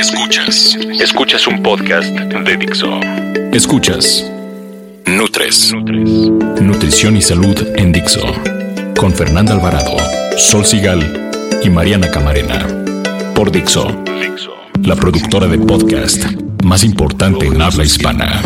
Escuchas un podcast de Dixo. Escuchas Nutres. Nutrición y salud en Dixo. Con Fernanda Alvarado, Sol Sigal y Mariana Camarena. Por Dixo, la productora de podcast más importante en habla hispana.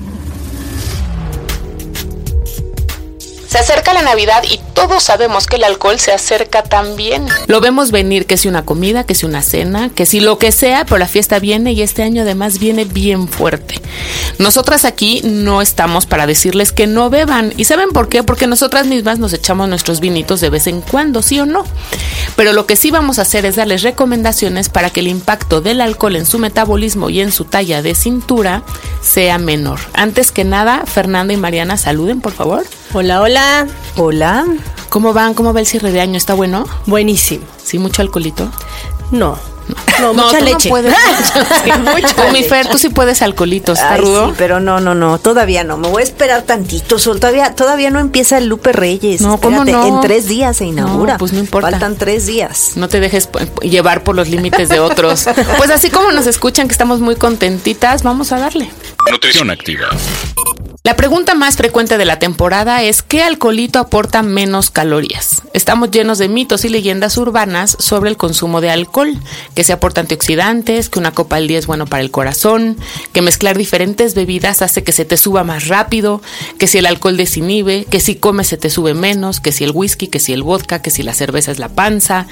Se acerca la Navidad y todos sabemos que el alcohol se acerca también. Lo vemos venir, que si una comida, que si una cena, que si lo que sea, pero la fiesta viene y este año además viene bien fuerte. Nosotras aquí no estamos para decirles que no beban. ¿Y saben por qué? Porque nosotras mismas nos echamos nuestros vinitos de vez en cuando, ¿sí o no? Pero lo que sí vamos a hacer es darles recomendaciones para que el impacto del alcohol en su metabolismo y en su talla de cintura sea menor. Antes que nada, Fernanda y Mariana, saluden, por favor. Hola, hola. Hola. ¿Cómo van? ¿Cómo va el cierre de año? ¿Está bueno? Buenísimo. ¿Sí, mucho alcoholito? No, mucha leche. No puedes. Sí, mucho. Tú, mi Fer, tú sí puedes alcoholito, ¿está rudo? Sí, pero no, todavía no. Me voy a esperar tantito, Sol. Todavía no empieza el Lupe Reyes. No, ¿cómo no? En 3 días se inaugura. No, pues no importa. Faltan 3 días. No te dejes llevar por los límites de otros. Pues así como nos escuchan, que estamos muy contentitas, vamos a darle. Nutrición activa. La pregunta más frecuente de la temporada es ¿qué alcoholito aporta menos calorías? Estamos llenos de mitos y leyendas urbanas sobre el consumo de alcohol, que se aporta antioxidantes, que una copa al día es bueno para el corazón, que mezclar diferentes bebidas hace que se te suba más rápido, que si el alcohol desinhibe, que si comes se te sube menos, que si el whisky, que si el vodka, que si la cerveza es la panza.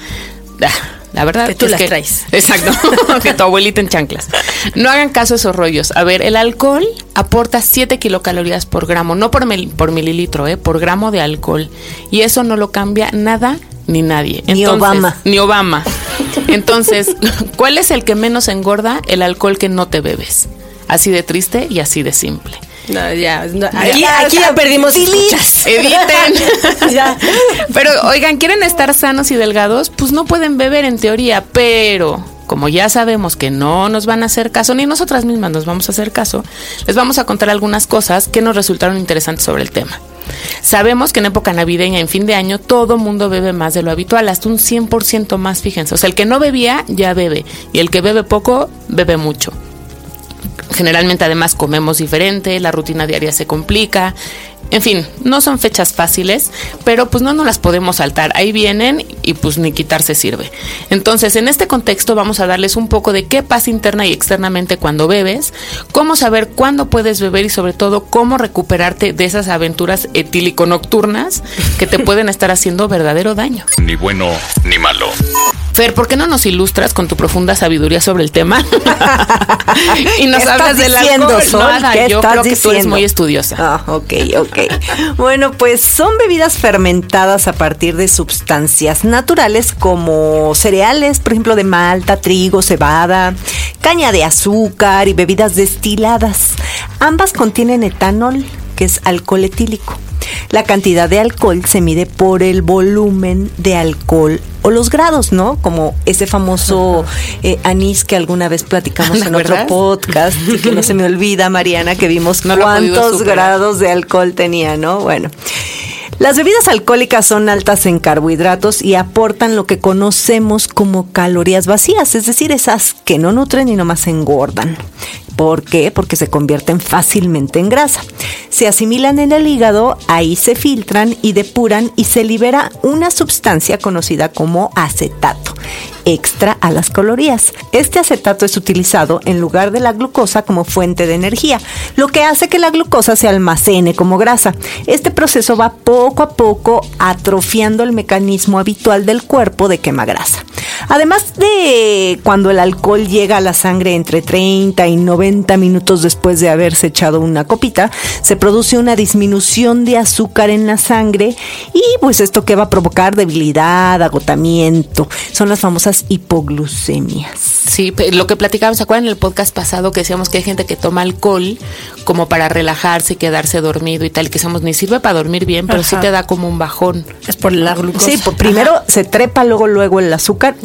La verdad que tú es las que traes. Exacto, que tu abuelita en chanclas. No hagan caso a esos rollos. A ver, el alcohol aporta 7 kilocalorías por gramo, no por mililitro, por gramo de alcohol. Y eso no lo cambia nada ni nadie. Ni Obama. Ni Obama. Entonces, ¿cuál es el que menos engorda? El alcohol que no te bebes. Así de triste y así de simple. No, aquí ya perdimos escuchas. Editen. Ya. Pero, oigan, ¿quieren estar sanos y delgados? Pues no pueden beber en teoría, pero como ya sabemos que no nos van a hacer caso, ni nosotras mismas nos vamos a hacer caso, les vamos a contar algunas cosas que nos resultaron interesantes sobre el tema. Sabemos que en época navideña, en fin de año, todo mundo bebe más de lo habitual, hasta un 100% más, fíjense. O sea, el que no bebía, ya bebe, y el que bebe poco, bebe mucho. Generalmente además comemos diferente, la rutina diaria se complica, en fin, no son fechas fáciles, pero pues no nos las podemos saltar, ahí vienen y pues ni quitarse sirve. Entonces, en este contexto vamos a darles un poco de qué pasa interna y externamente cuando bebes, cómo saber cuándo puedes beber y sobre todo cómo recuperarte de esas aventuras etílico-nocturnas que te pueden estar haciendo verdadero daño. Ni bueno ni malo. Fer, ¿por qué no nos ilustras con tu profunda sabiduría sobre el tema? Y nos hablas del alcohol. Sol? Nada, yo creo que tú eres muy estudiosa. Ok. Bueno, pues son bebidas fermentadas a partir de sustancias naturales como cereales, por ejemplo, de malta, trigo, cebada, caña de azúcar y bebidas destiladas. Ambas contienen etanol, que es alcohol etílico. La cantidad de alcohol se mide por el volumen de alcohol o los grados, ¿no? Como ese famoso anís que alguna vez platicamos en otro podcast, y que no se me olvida, Mariana, que vimos cuántos grados de alcohol tenía, ¿no? Bueno, las bebidas alcohólicas son altas en carbohidratos y aportan lo que conocemos como calorías vacías, es decir, esas que no nutren y nomás engordan. ¿Por qué? Porque se convierten fácilmente en grasa. Se asimilan en el hígado, ahí se filtran y depuran y se libera una sustancia conocida como acetato, extra a las calorías. Este acetato es utilizado en lugar de la glucosa como fuente de energía, lo que hace que la glucosa se almacene como grasa. Este proceso va poco a poco atrofiando el mecanismo habitual del cuerpo de quema grasa. Además de cuando el alcohol llega a la sangre entre 30 y 90 minutos después de haberse echado una copita, se produce una disminución de azúcar en la sangre y pues esto que va a provocar debilidad, agotamiento. Son las famosas hipoglucemias. Sí, lo que platicábamos, ¿se acuerdan en el podcast pasado que decíamos que hay gente que toma alcohol como para relajarse y quedarse dormido y tal, que decíamos ni sirve para dormir bien, pero sí te da como un bajón? Es por la glucosa. Sí, primero se trepa luego el azúcar y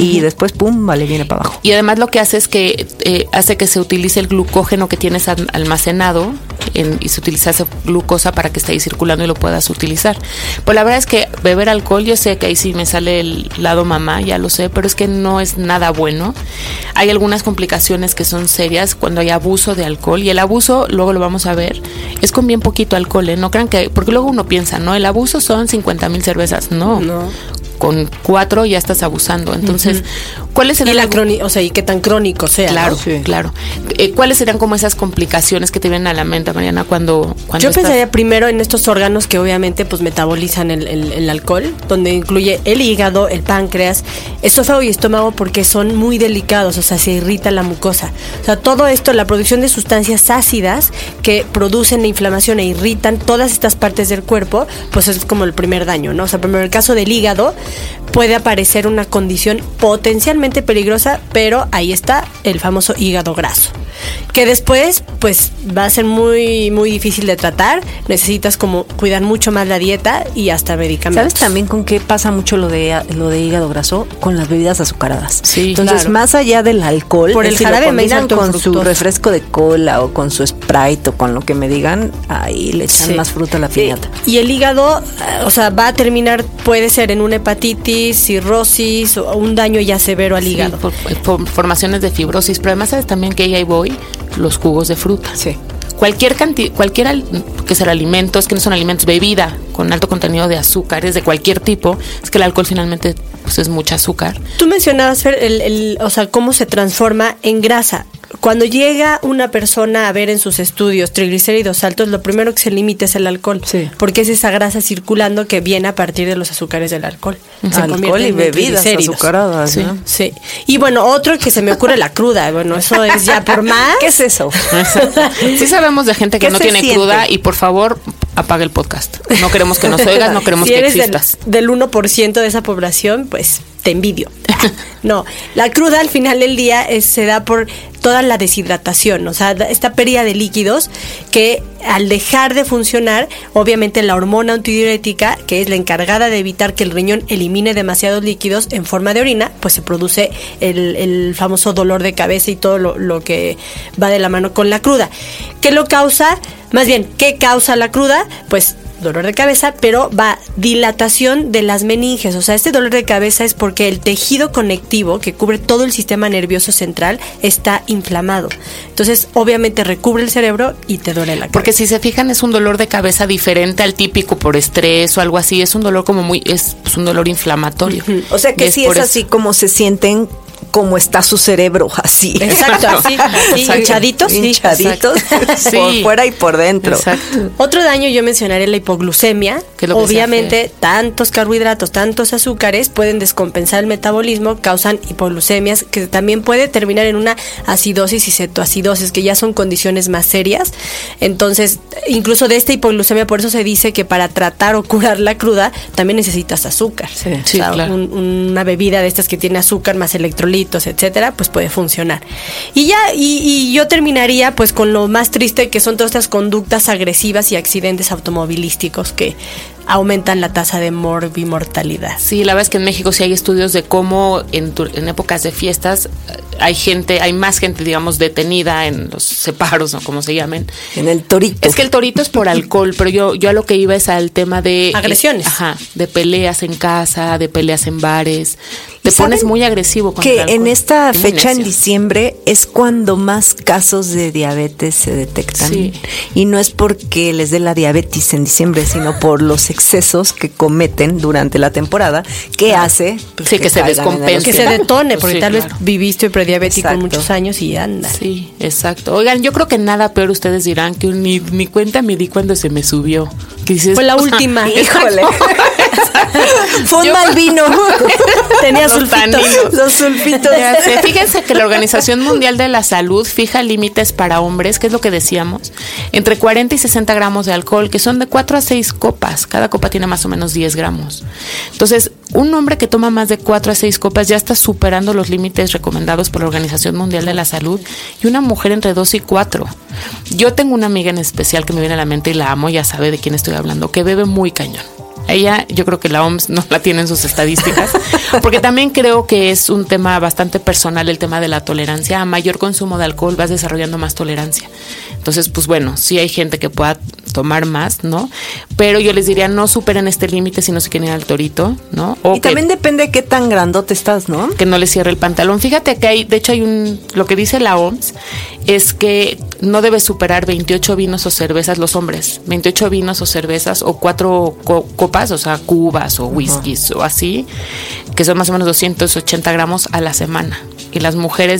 y después, pum, vale, viene para abajo. Y además lo que hace es que hace que se utilice el glucógeno que tienes almacenado y se utiliza esa glucosa para que esté ahí circulando y lo puedas utilizar. Pues la verdad es que beber alcohol, yo sé que ahí sí me sale el lado mamá, ya lo sé, pero es que no es nada bueno. Hay algunas complicaciones que son serias cuando hay abuso de alcohol, y el abuso, luego lo vamos a ver, es con bien poquito alcohol, no crean que, porque luego uno piensa, ¿no? El abuso son 50,000 cervezas, no. Con 4 ya estás abusando. Entonces, ¿cuáles serían? Y qué tan crónico sea. Claro, ¿no? Sí. Claro. ¿Cuáles serían como esas complicaciones que te vienen a la mente, Mariana, cuando yo pensaría primero en estos órganos que obviamente pues metabolizan el alcohol, donde incluye el hígado, el páncreas, esófago y estómago, porque son muy delicados, o sea, se irrita la mucosa. O sea, todo esto, la producción de sustancias ácidas que producen la inflamación e irritan todas estas partes del cuerpo, pues es como el primer daño, ¿no? O sea, primero el caso del hígado, puede aparecer una condición potencialmente peligrosa, pero ahí está el famoso hígado graso, que después pues va a ser muy muy difícil de tratar. Necesitas como cuidar mucho más la dieta y hasta medicamentos. ¿Sabes también con qué pasa mucho lo de hígado graso? Con las bebidas azucaradas. Sí, entonces, claro. Más allá del alcohol, por el jarabe me combinan con su refresco de cola o con su Sprite o con lo que me digan, ahí le echan más fruta a la piñata. Y el hígado, o sea, va a terminar, puede ser en una hepatitis, cirrosis o un daño ya severo al hígado. Por formaciones de fibrosis, pero además sabes también que ahí voy, los jugos de fruta. Sí. Cualquier que sean alimentos, que no son alimentos, bebida con alto contenido de azúcares de cualquier tipo, es que el alcohol finalmente pues es mucho azúcar. Tú mencionabas, Fer, o sea, cómo se transforma en grasa. Cuando llega una persona a ver en sus estudios triglicéridos altos, lo primero que se limita es el alcohol, porque es esa grasa circulando que viene a partir de los azúcares del alcohol. Alcohol y bebidas azucaradas, sí, ¿no? Sí. Y bueno, otro que se me ocurre, la cruda. Bueno, eso es ya por más. ¿Qué es eso? Sí sabemos de gente que no tiene cruda, y por favor, apaga el podcast. No queremos que nos oigas, no queremos que existas. Si eres del 1% de esa población, pues te envidio. No, la cruda al final del día se da por toda la deshidratación, o sea, esta pérdida de líquidos que al dejar de funcionar, obviamente la hormona antidiurética, que es la encargada de evitar que el riñón elimine demasiados líquidos en forma de orina, pues se produce el famoso dolor de cabeza y todo lo que va de la mano con la cruda. ¿Qué lo causa? Más bien, ¿qué causa la cruda? Pues dolor de cabeza, pero va dilatación de las meninges. O sea, este dolor de cabeza es porque el tejido conectivo que cubre todo el sistema nervioso central está inflamado. Entonces, obviamente recubre el cerebro y te duele la cabeza. Porque si se fijan, es un dolor de cabeza diferente al típico por estrés o algo así. Es un dolor es un dolor inflamatorio. O sea que sí es así como se sienten, como está su cerebro, así. Exacto, así hinchaditos. Hinchaditos, por fuera y por dentro. Exacto. Otro daño yo mencionaré la hipoglucemia. Obviamente, tantos carbohidratos, tantos azúcares pueden descompensar el metabolismo, causan hipoglucemias, que también puede terminar en una acidosis y cetoacidosis, que ya son condiciones más serias. Entonces, incluso de esta hipoglucemia, por eso se dice que para tratar o curar la cruda, también necesitas azúcar. Sí, o sea, claro. Una bebida de estas que tiene azúcar más electrolitos, etcétera, pues puede funcionar. Y ya, y yo terminaría pues con lo más triste, que son todas estas conductas agresivas y accidentes automovilísticos que aumentan la tasa de morbimortalidad. Sí, la verdad es que en México sí hay estudios de cómo en épocas de fiestas hay más gente, digamos, detenida en los separos, o como se llamen. En el torito. Es que el torito es por alcohol, pero yo a lo que iba es al tema de agresiones. De peleas en casa, de peleas en bares. Te pones muy agresivo con el alcohol. Que en esta fecha, en diciembre, es cuando más casos de diabetes se detectan. Sí. Y no es porque les dé la diabetes en diciembre, sino por los excesos que cometen durante la temporada, que hace que se descompense. Que se detone, porque tal vez viviste prediabético Exacto. muchos años y anda. Sí, exacto. Oigan, yo creo que nada peor, ustedes dirán, que ni cuenta me di cuando se me subió. Que dices, fue la última. Híjole. Fue un mal vino. Tenía sulfitos. Los sulfitos. Fíjense que la Organización Mundial de la Salud fija límites para hombres, que es lo que decíamos, entre 40 y 60 gramos de alcohol, que son de 4 a 6 copas. Cada copa tiene más o menos 10 gramos. Entonces, un hombre que toma más de 4 a 6 copas ya está superando los límites recomendados por la Organización Mundial de la Salud, y una mujer entre 2 y 4. Yo tengo una amiga en especial que me viene a la mente y la amo, ya sabe de quién estoy hablando, que bebe muy cañón. Ella, yo creo que la OMS no la tiene en sus estadísticas, porque también creo que es un tema bastante personal el tema de la tolerancia. A mayor consumo de alcohol vas desarrollando más tolerancia. Entonces, pues bueno, sí hay gente que pueda tomar más, ¿no? Pero yo les diría, no superen este límite si no se quieren ir al torito, ¿no? O y también depende de qué tan grandote estás, ¿no? Que no le cierre el pantalón. Fíjate que de hecho lo que dice la OMS es que no debe superar 28 vinos o cervezas los hombres, 28 vinos o cervezas o 4 copas, o sea, cubas o whiskies o así, que son más o menos 280 gramos a la semana. Y las mujeres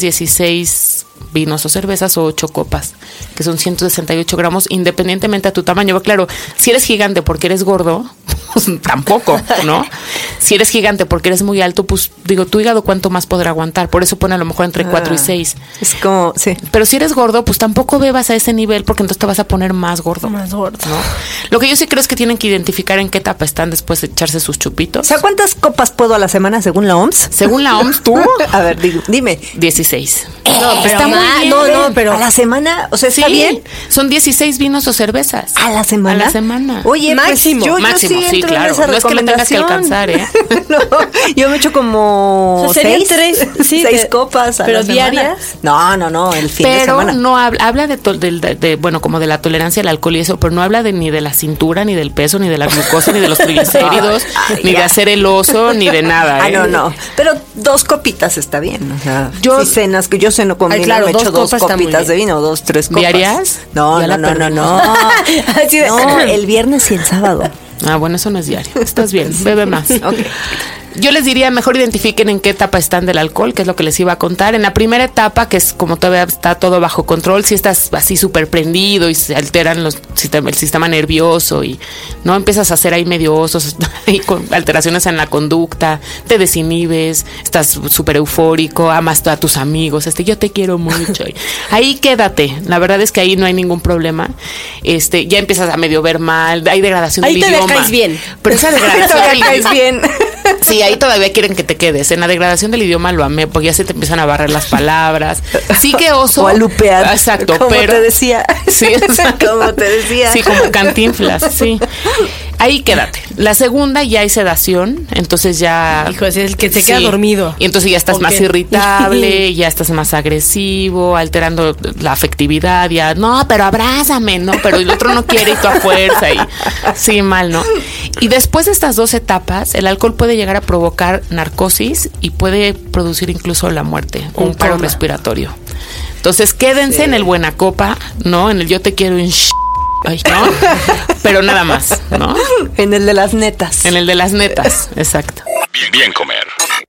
16 vinos o cervezas o 8 copas, que son 168 gramos independientemente a tu tamaño. Pero claro, si eres gigante porque eres gordo, pues tampoco, ¿no? Si eres gigante porque eres muy alto, pues digo, tu hígado cuánto más podrá aguantar. Por eso pone a lo mejor entre 4 y 6. Es como, sí. Pero si eres gordo, pues tampoco bebas a ese nivel porque entonces te vas a poner más gordo. Más gordo. ¿No? Lo que yo sí creo es que tienen que identificar en qué etapa están después de echarse sus chupitos. O sea, ¿cuántas copas puedo a la semana según la OMS? Según la OMS, tú. A ver, dime. 16. No, pero está muy bien. No, pero a la semana, o sea, ¿está bien? Son 16 vinos o cervezas. ¿A la semana? A la semana. Oye, máximo. Pues Máximo, yo sí, entro claro. en esa No es que lo tengas que alcanzar, ¿eh? No, yo me echo como O sea, serían 6 tres, copas a pero la semana. diarias. No, el fin de Pero semana. no habla de bueno, como de la tolerancia al alcohol y eso, pero no habla ni de la cintura, ni del peso, ni de la glucosa, ni de los triglicéridos, ni de hacer el oso, ni de nada. No. Pero 2 copitas está bien. O sea, Yo ceno conmigo, claro, me echo 2 copas está muy copitas de bien. vino, 2, 3 copas. ¿Diarias? No. Ya la perdimos. Así de- No, el viernes y el sábado. Ah, bueno, eso no es diario. Estás bien, bebe más. Ok. Yo les diría, mejor identifiquen en qué etapa están del alcohol, que es lo que les iba a contar. En la primera etapa, que es como todavía está todo bajo control, si estás así súper prendido y se alteran el sistema nervioso y no empiezas a hacer ahí medio osos, y con alteraciones en la conducta, te desinhibes, estás súper eufórico, amas a tus amigos, yo te quiero mucho. Ahí quédate. La verdad es que ahí no hay ningún problema. Ya empiezas a medio ver mal, hay degradación Ahí del todavía idioma. caes bien. Pero esa degradación Todavía del caes bien. Sí, ahí todavía quieren que te quedes. En la degradación del idioma lo amé, porque ya se te empiezan a barrer las palabras. Sí que oso. O a lupear. Exacto, como pero te decía. Sí, exacto. Como te decía. Sí, como Cantinflas, sí. Ahí quédate. La segunda ya hay sedación, entonces ya... Hijo, es el que se queda dormido. Y entonces ya estás ¿O más qué? irritable, ya estás más agresivo, alterando la afectividad, ya, no, pero abrázame, ¿no? Pero el otro no quiere y tú a fuerza y sí, mal, ¿no? Y después de estas 2 etapas, el alcohol puede llegar a provocar narcosis y puede producir incluso la muerte, un paro respiratorio. Entonces quédense en el buena copa, ¿no? En el yo te quiero en ay, ¿no? Pero nada más, ¿no? En el de las netas. En el de las netas, exacto. Bien comer.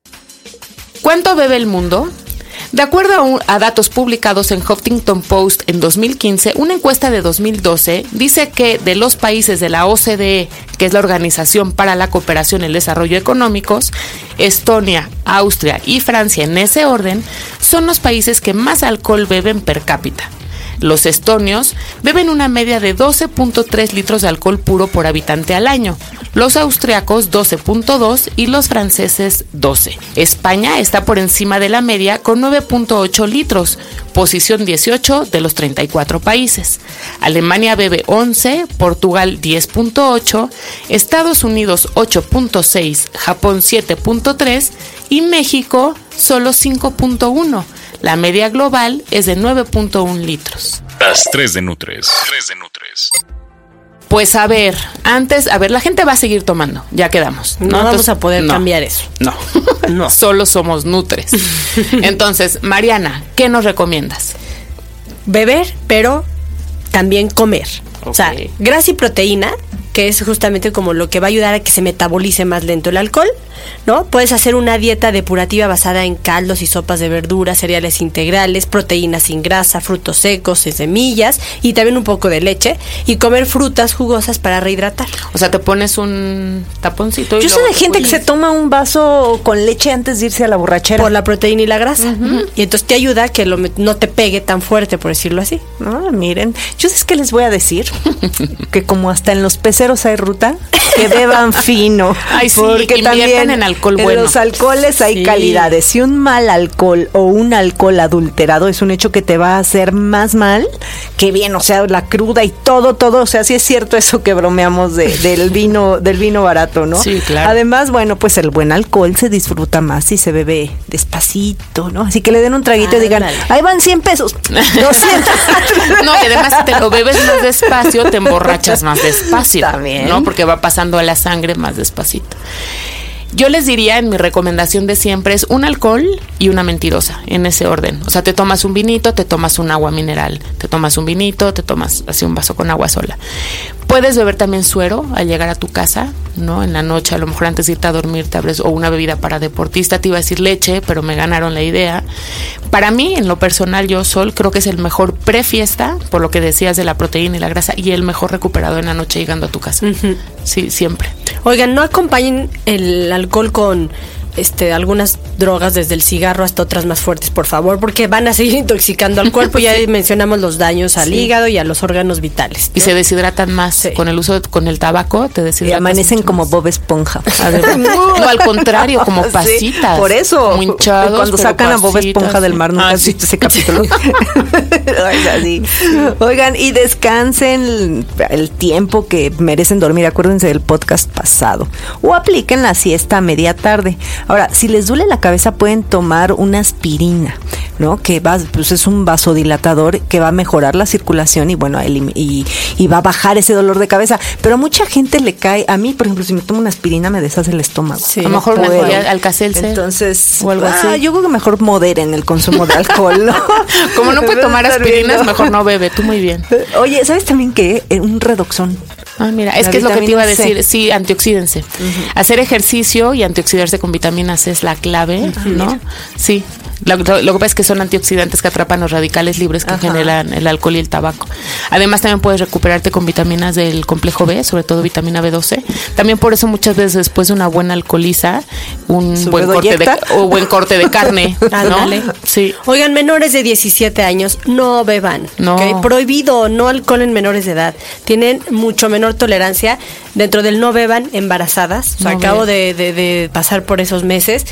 ¿Cuánto bebe el mundo? De acuerdo a datos publicados en Huffington Post en 2015, una encuesta de 2012 dice que de los países de la OCDE, que es la Organización para la Cooperación y el Desarrollo Económicos, Estonia, Austria y Francia, en ese orden, son los países que más alcohol beben per cápita. Los estonios beben una media de 12.3 litros de alcohol puro por habitante al año, los austriacos 12.2 y los franceses 12. España está por encima de la media con 9.8 litros, posición 18 de los 34 países. Alemania bebe 11, Portugal 10.8, Estados Unidos 8.6, Japón 7.3 y México solo 5.1. La media global es de 9.1 litros. Las 3 de Nutres. Pues a ver, la gente va a seguir tomando, ya quedamos. No vamos a poder cambiar eso. No, No. Solo somos Nutres. Entonces, Mariana, ¿qué nos recomiendas? Beber, pero también comer. Ok. O sea, grasa y proteína, que es justamente como lo que va a ayudar a que se metabolice más lento el alcohol, ¿no? Puedes hacer una dieta depurativa basada en caldos y sopas de verduras, cereales integrales, proteínas sin grasa, frutos secos, semillas y también un poco de leche y comer frutas jugosas para rehidratar. O sea, te pones un taponcito y Yo sé luego de te gente que puedes- se toma un vaso con leche antes de irse a la borrachera. Por la proteína y la grasa. Y entonces te ayuda a que no te pegue tan fuerte, por decirlo así. Ah, miren, yo sé que les voy a decir que como hasta en los peceros cruceros hay ruta, que beban fino. Ay, sí, porque también en alcohol en bueno. los alcoholes hay calidades. Si un mal alcohol o un alcohol adulterado es un hecho que te va a hacer más mal que bien, o sea, la cruda y todo, o sea, sí es cierto eso que bromeamos del vino barato, ¿no? Sí, claro. Además, bueno, pues el buen alcohol se disfruta más si se bebe despacito, ¿no? Así que le den un traguito y digan, ahí van 100 pesos, 200. No, y además si te lo bebes más despacio, te emborrachas más despacio. También. ¿No? Porque va pasando a la sangre más despacito. Yo les diría, en mi recomendación de siempre, es un alcohol y una mentirosa, en ese orden. O sea, te tomas un vinito, te tomas un agua mineral, te tomas un vinito, te tomas así un vaso con agua sola. Puedes beber también suero al llegar a tu casa, ¿no? En la noche, a lo mejor antes de irte a dormir, te abres, o una bebida para deportista, te iba a decir leche, pero me ganaron la idea. Para mí, en lo personal, yo, Sol, creo que es el mejor prefiesta, por lo que decías de la proteína y la grasa, y el mejor recuperado en la noche llegando a tu casa. Uh-huh. Sí, siempre. Oigan, no acompañen el alcohol con algunas drogas, desde el cigarro hasta otras más fuertes, por favor, porque van a seguir intoxicando al cuerpo. Ya mencionamos los daños al hígado y a los órganos vitales, ¿no? Y se deshidratan más con el uso, con el tabaco, te deshidratan. Y amanecen como más. Bob Esponja. No, al contrario, como pasitas. Sí, por eso. Muy hinchados, cuando sacan pasitas, a Bob Esponja del mar, ¿nunca has visto ese capítulo? Así. Oigan, y descansen el tiempo que merecen dormir. Acuérdense del podcast pasado. O apliquen la siesta a media tarde. Ahora, si les duele la cabeza, pueden tomar una aspirina, ¿no? Que pues es un vasodilatador que va a mejorar la circulación y bueno, y va a bajar ese dolor de cabeza. Pero a mucha gente le cae, a mí, por ejemplo, si me tomo una aspirina me deshace el estómago. Sí, a lo mejor Alka-Seltzer. Entonces, o algo así. Yo creo que mejor moderen el consumo de alcohol, ¿no? Como no puede tomar aspirinas, mejor no bebe. Tú muy bien. Oye, ¿sabes también qué? Un redoxón. Ah, mira, es que es lo que te iba a decir. Sí, antioxídense. Uh-huh. Hacer ejercicio y antioxidarse con vitamina C es la clave, ¿no? Mira. Sí. Lo que pasa es que son antioxidantes que atrapan los radicales libres que generan el alcohol y el tabaco. Además, también puedes recuperarte con vitaminas del complejo B, sobre todo vitamina B12. También por eso muchas veces después de una buena alcoholiza, un buen corte de carne, ¿no? Sí. Oigan, menores de 17 años, no beban. No. ¿Okay? Prohibido, no alcohol en menores de edad. Tienen mucho menor tolerancia. Dentro del no beban, embarazadas. O sea, acabo de pasar por esos meses.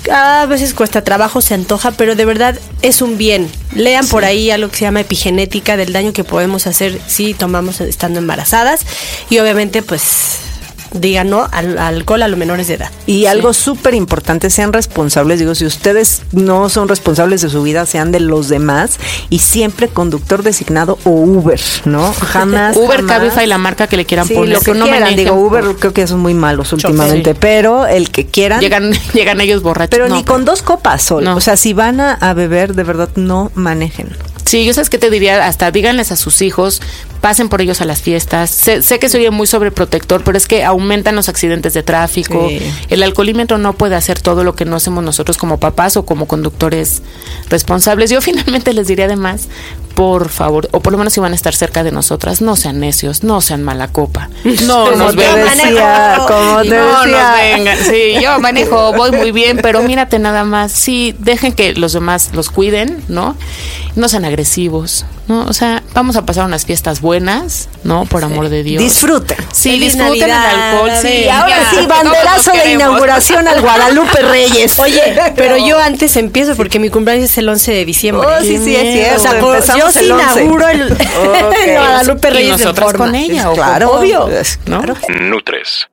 A veces cuesta trabajo, se antoja, pero de verdad es un bien. Lean por ahí algo que se llama epigenética del daño que podemos hacer si tomamos estando embarazadas. Y obviamente, pues, digan no al alcohol a los menores de edad. Y algo súper importante, sean responsables. Digo, si ustedes no son responsables de su vida, sean de los demás. Y siempre conductor designado o Uber, ¿no? Jamás. Uber, Cabify, la marca que le quieran poner. Lo que no quieran. Digo, Uber creo que son muy malos últimamente, pero el que quieran. Llegan ellos borrachos. Pero ni con 2 copas, Sol. No. O sea, si van a beber, de verdad, no manejen. Sí, yo sabes qué te diría, hasta díganles a sus hijos, pasen por ellos a las fiestas. Sé que soy muy sobreprotector, pero es que aumentan los accidentes de tráfico. Sí. El alcoholímetro no puede hacer todo lo que no hacemos nosotros como papás o como conductores responsables. Yo finalmente les diría además, por favor, o por lo menos si van a estar cerca de nosotras, no sean necios, no sean mala copa. No nos vengan. No nos vengan. Sí, yo manejo, voy muy bien, pero mírate nada más. Sí, dejen que los demás los cuiden, ¿no? No sean agresivos, ¿no? O sea, vamos a pasar unas fiestas buenas, ¿no? Por amor de Dios. Disfruten. Sí, disfruten el alcohol. Sí, y ahora sí, banderazo de inauguración al Guadalupe Reyes. Oye, pero yo antes empiezo porque mi cumpleaños es el 11 de diciembre. Oh, sí, es cierto. O sea, yo sí inauguro el Guadalupe Reyes. Y nosotras con ella, claro, obvio, ¿no? Claro. Nutres.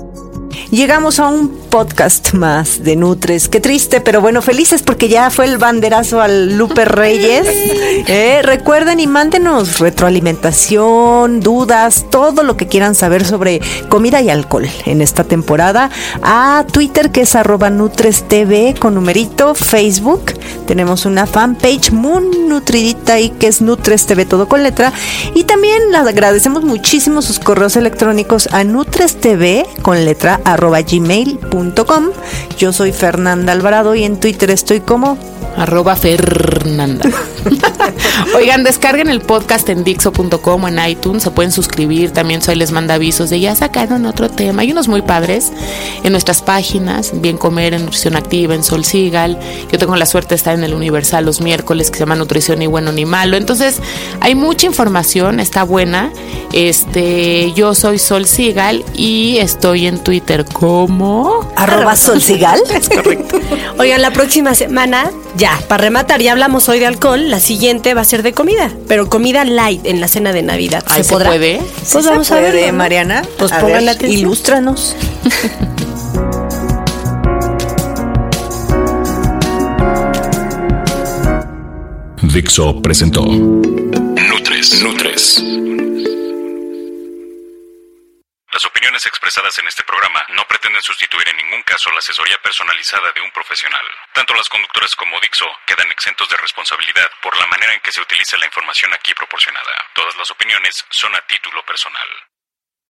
Llegamos a un podcast más de Nutres. Qué triste, pero bueno, felices porque ya fue el banderazo al Lupe Reyes. Recuerden y mándenos retroalimentación, dudas, todo lo que quieran saber sobre comida y alcohol en esta temporada. A Twitter, que es @NutresTV con numerito. Facebook, tenemos una fanpage muy nutridita ahí que es NutresTV todo con letra. Y también les agradecemos muchísimo sus correos electrónicos a NutresTV con letra @gmail.com. Yo soy Fernanda Alvarado y en Twitter estoy como @Fernanda. Oigan, descarguen el podcast en Dixo.com o en iTunes, se pueden suscribir, también Soy les manda avisos de ya sacaron otro tema, hay unos muy padres en nuestras páginas, Bien Comer, en Nutrición Activa, en Sol Sigal. Yo tengo la suerte de estar en el Universal los miércoles, que se llama Nutrición y Bueno ni Malo. Entonces hay mucha información, está buena. Yo soy Sol Sigal y estoy en Twitter como @Sol Sigal. Es correcto. Oigan, la próxima semana, ya, para rematar, ya hablamos hoy de alcohol, la siguiente va a ser de comida, pero comida light en la cena de Navidad. ¿Se puede? Pues vamos a ver, Mariana. Pues a pongan ver, atención. ilústranos. Dixo presentó Nutres. Las opiniones expresadas en este programa no pretenden sustituir en ningún caso la asesoría personalizada de un profesional. Tanto las conductoras como Dixo quedan exentos de responsabilidad por la manera en que se utiliza la información aquí proporcionada. Todas las opiniones son a título personal.